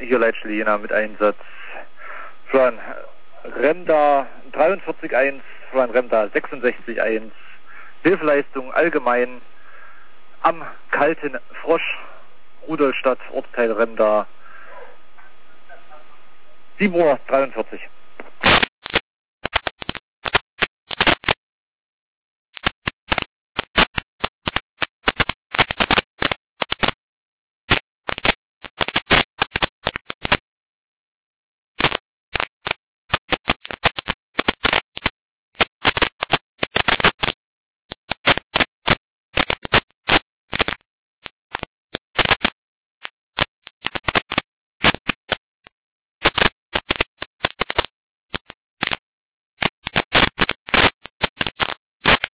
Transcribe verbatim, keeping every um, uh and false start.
hier Leitstelle Jena mit Einsatz. Florian Remda dreiundvierzig eins, Florian Remda sechsundsechzig eins. Hilfeleistung allgemein am Kalten Frosch, Rudolstadt, Ortsteil Remda. sieben Uhr dreiundvierzig.